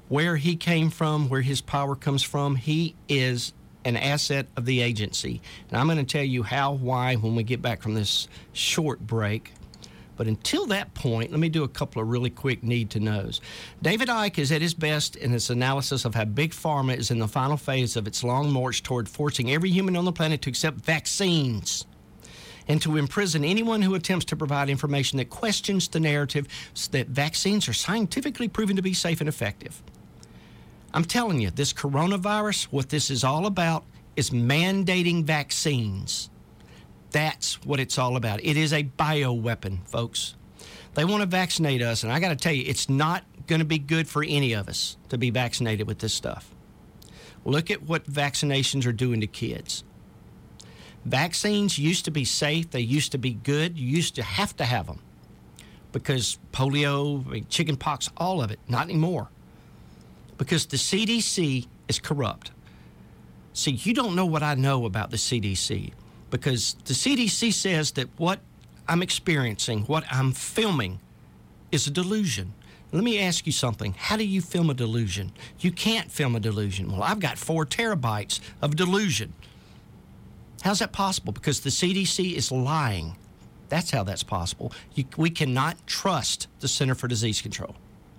where he came from, where his power comes from. He is an asset of the agency. And I'm going to tell you how, why, when we get back from this short break. But until that point, let me do a couple of really quick need-to-knows. David Icke is at his best in his analysis of how Big Pharma is in the final phase of its long march toward forcing every human on the planet to accept vaccines and to imprison anyone who attempts to provide information that questions the narrative that vaccines are scientifically proven to be safe and effective. I'm telling you, this coronavirus, what this is all about is mandating vaccines. That's what it's all about. It is a bioweapon, folks. They want to vaccinate us, and I got to tell you, it's not going to be good for any of us to be vaccinated with this stuff. Look at what vaccinations are doing to kids. Vaccines used to be safe. They used to be good. You used to have them because polio, chicken pox, all of it. Not anymore. Because the CDC is corrupt. See, you don't know what I know about the CDC. Because the CDC says that what I'm experiencing, what I'm filming, is a delusion. Let me ask you something. How do you film a delusion? You can't film a delusion. Well, I've got 4 terabytes of delusion. How's that possible? Because the CDC is lying. That's how that's possible. We cannot trust the Center for Disease Control.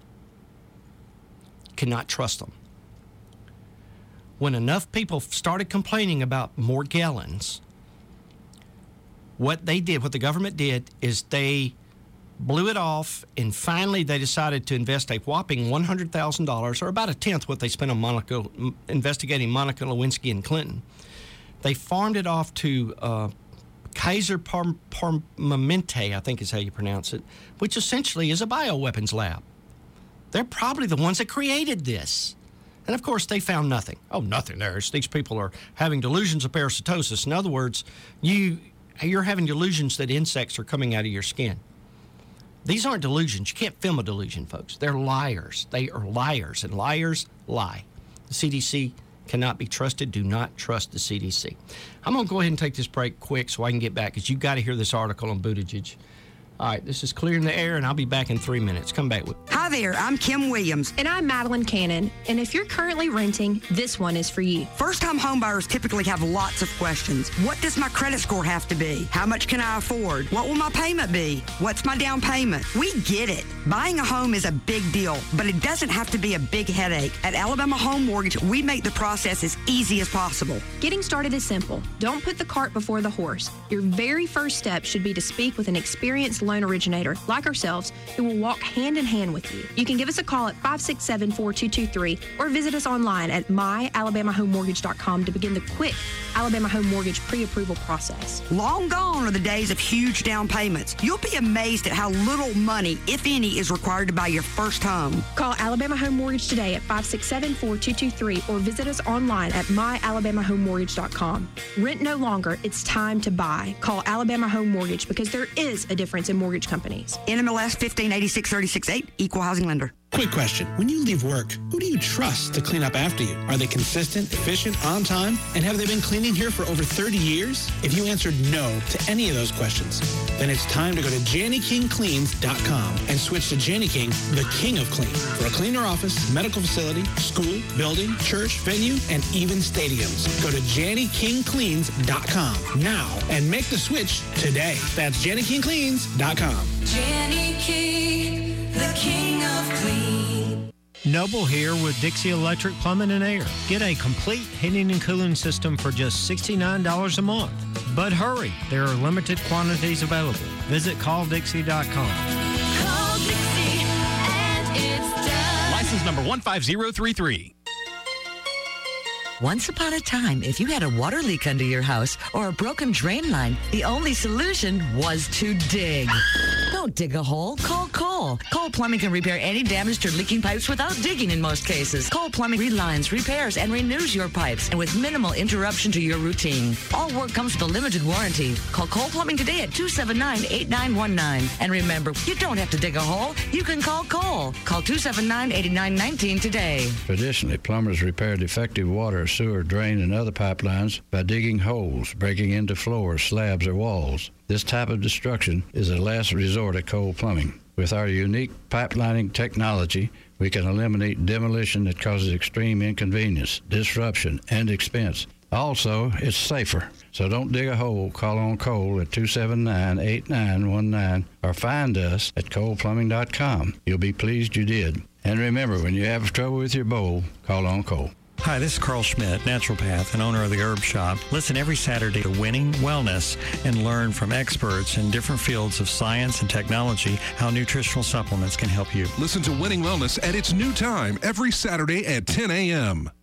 Cannot trust them. When enough people started complaining about Morgellons, what the government did is they blew it off, and finally they decided to invest a whopping $100,000, or about a tenth what they spent on investigating Monica Lewinsky and Clinton. They farmed it off to Kaiser Permanente, I think is how you pronounce it, which essentially is a bioweapons lab. They're probably the ones that created this. And, of course, they found nothing. Oh, nothing there. These people are having delusions of parasitosis. In other words, you're having delusions that insects are coming out of your skin. These aren't delusions. You can't film a delusion, folks. They're liars. They are liars, and liars lie. The CDC cannot be trusted. Do not trust the CDC. I'm going to go ahead and take this break quick so I can get back, because you've got to hear this article on Buttigieg. All right, this is Clearing the Air, and I'll be back in 3 minutes. Come back with me. Hi there, I'm Kim Williams. And I'm Madeline Cannon. And if you're currently renting, this one is for you. First-time homebuyers typically have lots of questions. What does my credit score have to be? How much can I afford? What will my payment be? What's my down payment? We get it. Buying a home is a big deal, but it doesn't have to be a big headache. At Alabama Home Mortgage, we make the process as easy as possible. Getting started is simple. Don't put the cart before the horse. Your very first step should be to speak with an experienced loan originator like ourselves who will walk hand in hand with you. You can give us a call at 567-4223 or visit us online at myalabamahomemortgage.com to begin the quick Alabama Home Mortgage pre-approval process. Long gone are the days of huge down payments. You'll be amazed at how little money, if any, is required to buy your first home. Call Alabama Home Mortgage today at 567-4223 or visit us online at myalabamahomemortgage.com. Rent no longer. It's time to buy. Call Alabama Home Mortgage because there is a difference in mortgage companies. NMLS 1586368, Equal Housing Lender. Quick question. When you leave work, who do you trust to clean up after you? Are they consistent, efficient, on time? And have they been cleaning here for over 30 years? If you answered no to any of those questions, then it's time to go to JannyKingCleans.com and switch to Janny King, the king of clean. For a cleaner office, medical facility, school, building, church, venue, and even stadiums. Go to JannyKingCleans.com now and make the switch today. That's JannyKingCleans.com. Janny King, the king of clean. Noble here with Dixie Electric Plumbing and Air. Get a complete heating and cooling system for just $69 a month. But hurry, there are limited quantities available. Visit calldixie.com. Call Dixie and it's done. License number 15033. Once upon a time, if you had a water leak under your house or a broken drain line, the only solution was to dig. Don't dig a hole. Call Cole. Cole Plumbing can repair any damaged or leaking pipes without digging in most cases. Cole Plumbing relines, repairs, and renews your pipes, and with minimal interruption to your routine. All work comes with a limited warranty. Call Cole Plumbing today at 279-8919. And remember, you don't have to dig a hole. You can call Cole. Call 279-8919 today. Traditionally, plumbers repair defective water, sewer, drain, and other pipelines by digging holes, breaking into floors, slabs, or walls. This type of destruction is a last resort at Cole Plumbing. With our unique pipelining technology, We can eliminate demolition that causes extreme inconvenience, disruption, and expense. Also, it's safer. So don't dig a hole. Call on Cole at 279-8919 or find us at coleplumbing.com. You'll be pleased you did. And remember, when you have trouble with your bowl, call on Cole. Hi, this is Carl Schmidt, naturopath and owner of the Herb Shop. Listen every Saturday to Winning Wellness and learn from experts in different fields of science and technology how nutritional supplements can help you. Listen to Winning Wellness at its new time every Saturday at 10 a.m.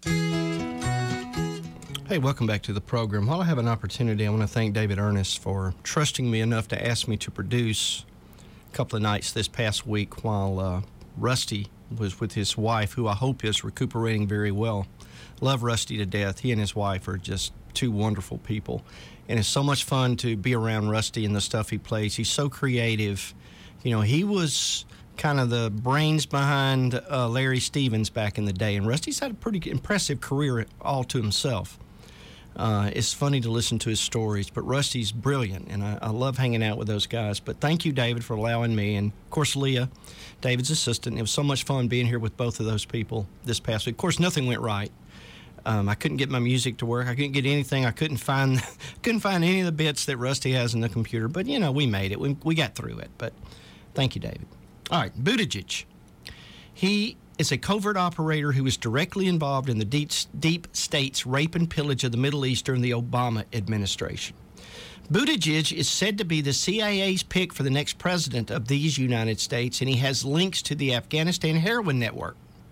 Hey, welcome back to the program. While I have an opportunity, I want to thank David Ernest for trusting me enough to ask me to produce a couple of nights this past week while Rusty was with his wife, who I hope is recuperating very well. Love Rusty to death. He and his wife are just two wonderful people. And it's so much fun to be around Rusty and the stuff he plays. He's so creative. You know, he was kind of the brains behind Larry Stevens back in the day. And Rusty's had a pretty impressive career all to himself. It's funny to listen to his stories, but Rusty's brilliant, and I love hanging out with those guys. But thank you, David, for allowing me, and, of course, Leah, David's assistant. It was so much fun being here with both of those people this past week. Of course, nothing went right. I couldn't get my music to work. I couldn't get anything. I couldn't find any of the bits that Rusty has in the computer. But, you know, we made it. We got through it. But thank you, David. All right, Buttigieg. He is a covert operator who was directly involved in the deep state's rape and pillage of the Middle East during the Obama administration. Buttigieg is said to be the CIA's pick for the next president of these United States, and he has links to the Afghanistan heroin network.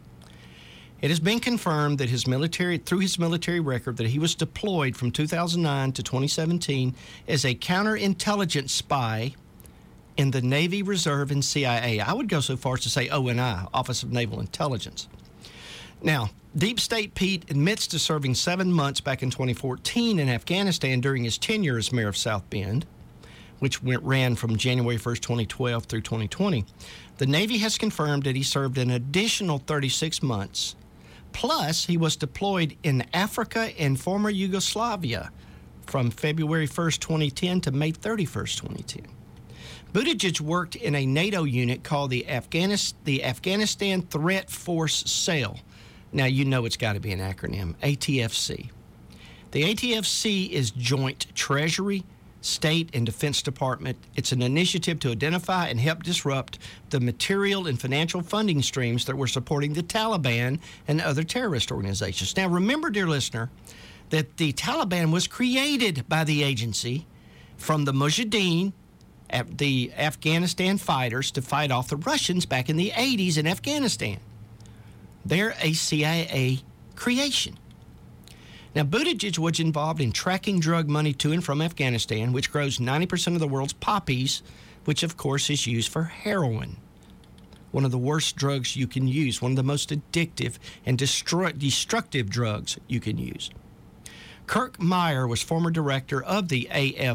It has been confirmed that through his military record, that he was deployed from 2009 to 2017 as a counterintelligence spy in the Navy Reserve and CIA. I would go so far as to say ONI, Office of Naval Intelligence. Now, Deep State Pete admits to serving 7 months back in 2014 in Afghanistan during his tenure as mayor of South Bend, which ran from January 1st, 2012 through 2020. The Navy has confirmed that he served an additional 36 months. Plus, he was deployed in Africa and former Yugoslavia from February 1st, 2010 to May 31st, 2010. Buttigieg worked in a NATO unit called the Afghanistan Threat Force Cell. Now, you know it's got to be an acronym, ATFC. The ATFC is Joint Treasury, State, and Defense Department. It's an initiative to identify and help disrupt the material and financial funding streams that were supporting the Taliban and other terrorist organizations. Now, remember, dear listener, that the Taliban was created by the agency from the Mujahideen, the Afghanistan fighters, to fight off the Russians back in the 80s in Afghanistan. They're a CIA creation. Now, Buttigieg was involved in tracking drug money to and from Afghanistan, which grows 90% of the world's poppies, which, of course, is used for heroin. One of the worst drugs you can use, one of the most addictive and destructive drugs you can use. Kirk Meyer was former director of the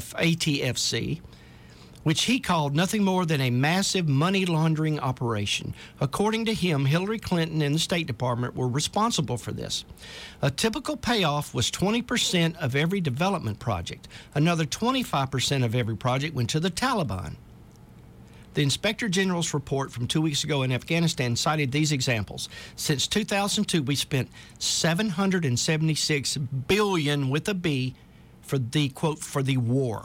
ATFC, which he called nothing more than a massive money laundering operation. According to him, Hillary Clinton and the State Department were responsible for this. A typical payoff was 20% of every development project. Another 25% of every project went to the Taliban. The Inspector General's report from 2 weeks ago in Afghanistan cited these examples. Since 2002, we spent $776 billion with a B for the, quote, for the war.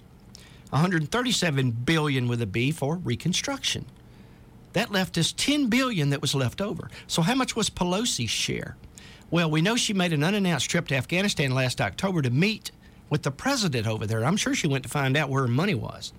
$137 billion with a B for reconstruction. That left us $10 billion that was left over. So how much was Pelosi's share? Well, we know she made an unannounced trip to Afghanistan last October to meet with the president over there. I'm sure she went to find out where her money was.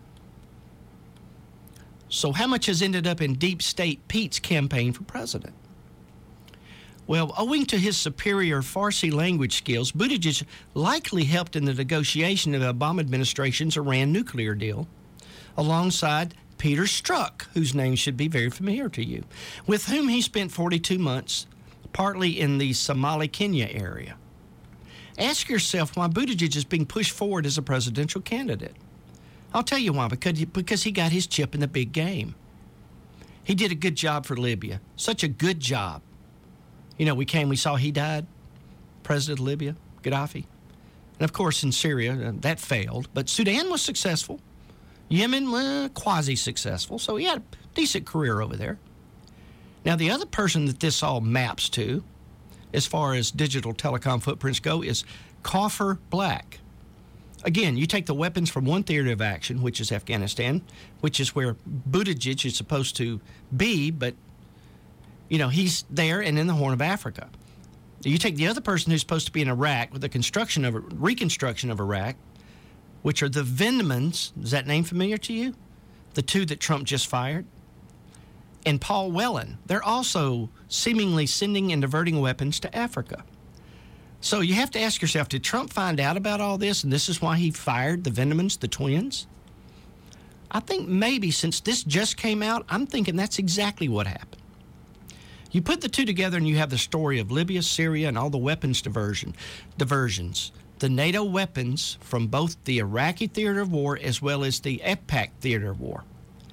So how much has ended up in Deep State Pete's campaign for president? Well, owing to his superior Farsi language skills, Buttigieg likely helped in the negotiation of the Obama administration's Iran nuclear deal, alongside Peter Strzok, whose name should be very familiar to you, with whom he spent 42 months, partly in the Somali-Kenya area. Ask yourself why Buttigieg is being pushed forward as a presidential candidate. I'll tell you why, because he got his chip in the big game. He did a good job for Libya, such a good job. You know, we saw he died, president of Libya, Gaddafi. And, of course, in Syria, that failed. But Sudan was successful. Yemen, quasi-successful. So he had a decent career over there. Now, the other person that this all maps to, as far as digital telecom footprints go, is Coffer Black. Again, you take the weapons from one theater of action, which is Afghanistan, which is where Buttigieg is supposed to be, but, he's there and in the Horn of Africa. You take the other person who's supposed to be in Iraq with the reconstruction of Iraq, which are the Vindmans. Is that name familiar to you? The two that Trump just fired. And Paul Whelan. They're also seemingly sending and diverting weapons to Africa. So you have to ask yourself, did Trump find out about all this and this is why he fired the Vindmans, the twins? I think maybe since this just came out, I'm thinking that's exactly what happened. You put the two together and you have the story of Libya, Syria, and all the weapons diversions. The NATO weapons from both the Iraqi theater of war as well as the AIPAC theater of war.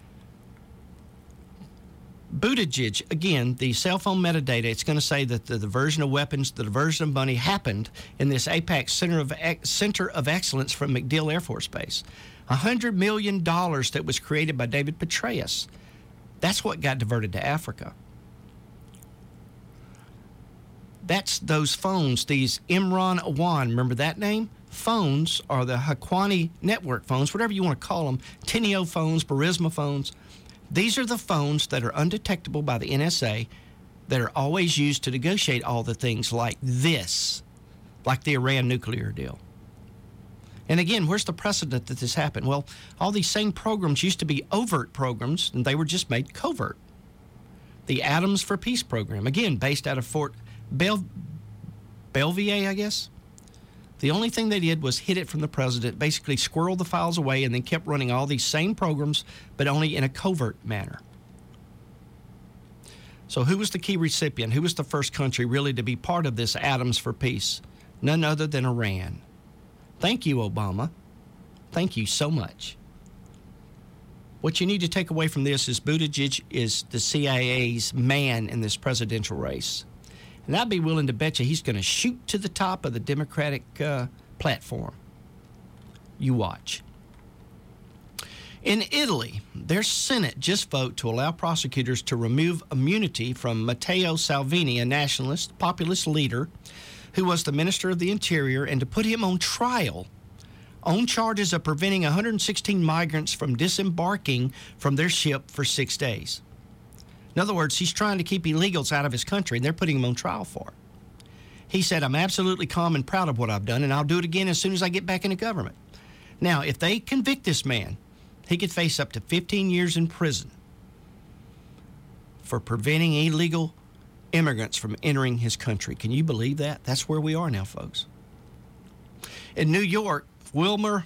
Buttigieg, again, the cell phone metadata, it's going to say that the diversion of weapons, the diversion of money happened in this AIPAC Center of Excellence from MacDill Air Force Base. $100 million that was created by David Petraeus. That's what got diverted to Africa. That's those phones, these Imran Awan, remember that name? Phones are the Haqqani network phones, whatever you want to call them, Teneo phones, Burisma phones. These are the phones that are undetectable by the NSA that are always used to negotiate all the things like this, like the Iran nuclear deal. And again, where's the precedent that this happened? Well, all these same programs used to be overt programs, and they were just made covert. The Atoms for Peace program, again, based out of Fort Belvier, I guess. The only thing they did was hid it from the president, basically squirreled the files away, and then kept running all these same programs, but only in a covert manner. So who was the key recipient? Who was the first country really to be part of this Atoms for Peace? None other than Iran. Thank you, Obama. Thank you so much. What you need to take away from this is Buttigieg is the CIA's man in this presidential race. And I'd be willing to bet you he's going to shoot to the top of the Democratic platform. You watch. In Italy, their Senate just voted to allow prosecutors to remove immunity from Matteo Salvini, a nationalist, populist leader who was the Minister of the Interior, and to put him on trial on charges of preventing 116 migrants from disembarking from their ship for 6 days. In other words, he's trying to keep illegals out of his country, and they're putting him on trial for it. He said, I'm absolutely calm and proud of what I've done, and I'll do it again as soon as I get back into government. Now, if they convict this man, he could face up to 15 years in prison for preventing illegal immigrants from entering his country. Can you believe that? That's where we are now, folks. In New York, Wilmer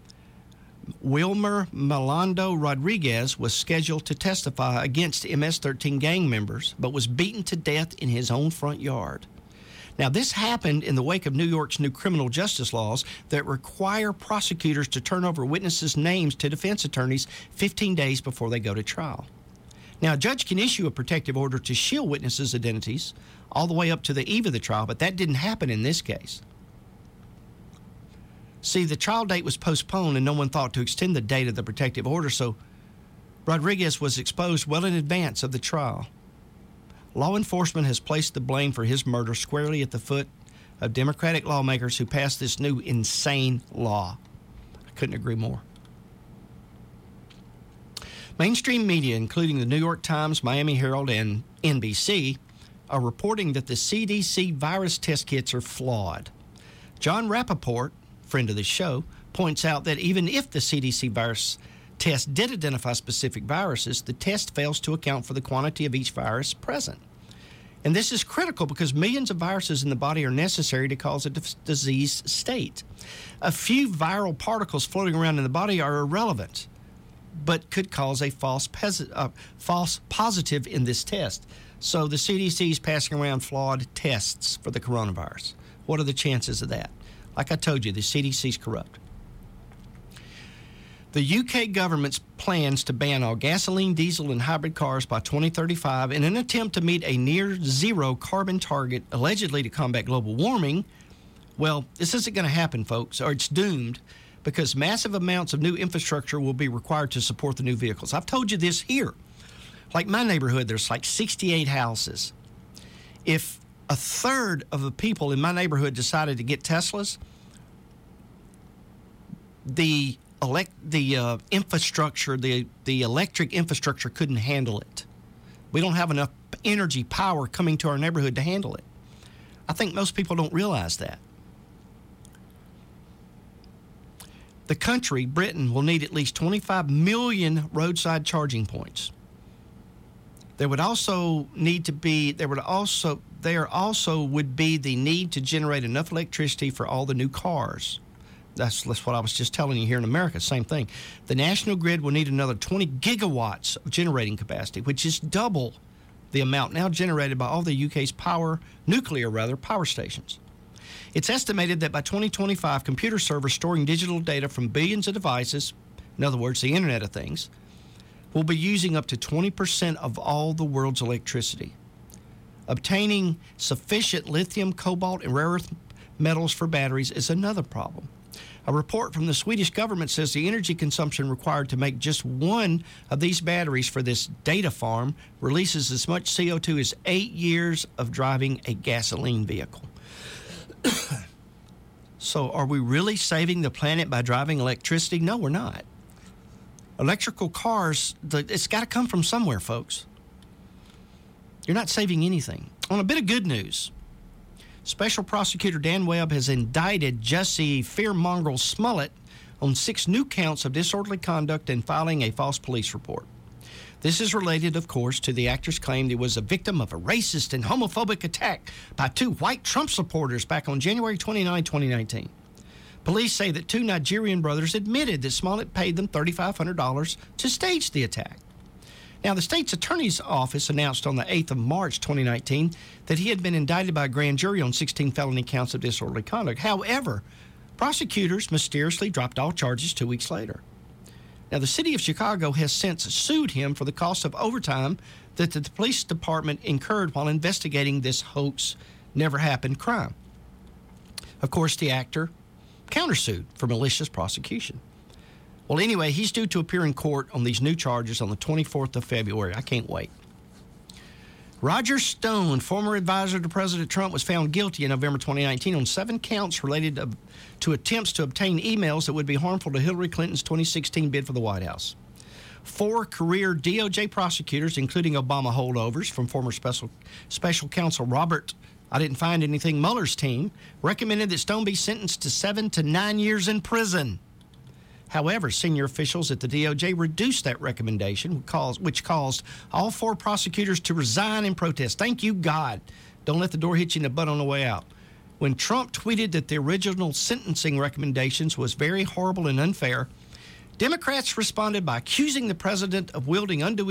Melando Rodriguez was scheduled to testify against MS-13 gang members, but was beaten to death in his own front yard. Now, this happened in the wake of New York's new criminal justice laws that require prosecutors to turn over witnesses' names to defense attorneys 15 days before they go to trial. Now, a judge can issue a protective order to shield witnesses' identities all the way up to the eve of the trial, but that didn't happen in this case. See, the trial date was postponed and no one thought to extend the date of the protective order, so Rodriguez was exposed well in advance of the trial. Law enforcement has placed the blame for his murder squarely at the foot of Democratic lawmakers who passed this new insane law. I couldn't agree more. Mainstream media, including the New York Times, Miami Herald, and NBC, are reporting that the CDC virus test kits are flawed. John Rappaport, friend of the show, points out that even if the CDC virus test did identify specific viruses, the test fails to account for the quantity of each virus present. And this is critical because millions of viruses in the body are necessary to cause a disease state. A few viral particles floating around in the body are irrelevant, but could cause a false positive in this test. So the CDC is passing around flawed tests for the coronavirus. What are the chances of that? Like I told you, the CDC is corrupt. The UK government's plans to ban all gasoline, diesel, and hybrid cars by 2035 in an attempt to meet a near-zero carbon target, allegedly to combat global warming. Well, this isn't going to happen, folks, or it's doomed, because massive amounts of new infrastructure will be required to support the new vehicles. I've told you this here. Like my neighborhood, there's like 68 houses. If a third of the people in my neighborhood decided to get Teslas, the infrastructure, the electric infrastructure couldn't handle it. We don't have enough energy power coming to our neighborhood to handle it. I think most people don't realize that. The country, Britain, will need at least 25 million roadside charging points. There also would be the need to generate enough electricity for all the new cars. That's what I was just telling you here in America, same thing. The national grid will need another 20 gigawatts of generating capacity, which is double the amount now generated by all the UK's nuclear power stations. It's estimated that by 2025, computer servers storing digital data from billions of devices, in other words, the Internet of Things, will be using up to 20% of all the world's electricity. Obtaining sufficient lithium, cobalt, and rare earth metals for batteries is another problem. A report from the Swedish government says the energy consumption required to make just one of these batteries for this data farm releases as much CO2 as 8 years of driving a gasoline vehicle. So are we really saving the planet by driving electricity? No, we're not. Electrical cars, it's got to come from somewhere, folks. You're not saving anything. On a bit of good news, Special Prosecutor Dan Webb has indicted Jussie Fearmongrel Smollett on 6 new counts of disorderly conduct and filing a false police report. This is related, of course, to the actor's claim he was a victim of a racist and homophobic attack by 2 white Trump supporters back on January 29, 2019. Police say that 2 Nigerian brothers admitted that Smollett paid them $3,500 to stage the attack. Now, the state's attorney's office announced on the 8th of March 2019 that he had been indicted by a grand jury on 16 felony counts of disorderly conduct. However, prosecutors mysteriously dropped all charges 2 weeks later. Now, the city of Chicago has since sued him for the cost of overtime that the police department incurred while investigating this hoax, never-happened crime. Of course, the actor countersued for malicious prosecution. Well, anyway, he's due to appear in court on these new charges on the 24th of February. I can't wait. Roger Stone, former advisor to President Trump, was found guilty in November 2019 on 7 counts related to attempts to obtain emails that would be harmful to Hillary Clinton's 2016 bid for the White House. 4 career DOJ prosecutors, including Obama holdovers from former special counsel Robert, I didn't find anything, Mueller's team, recommended that Stone be sentenced to 7 to 9 years in prison. However, senior officials at the DOJ reduced that recommendation, which caused all 4 prosecutors to resign in protest. Thank you, God. Don't let the door hit you in the butt on the way out. When Trump tweeted that the original sentencing recommendations was very horrible and unfair, Democrats responded by accusing the president of wielding undue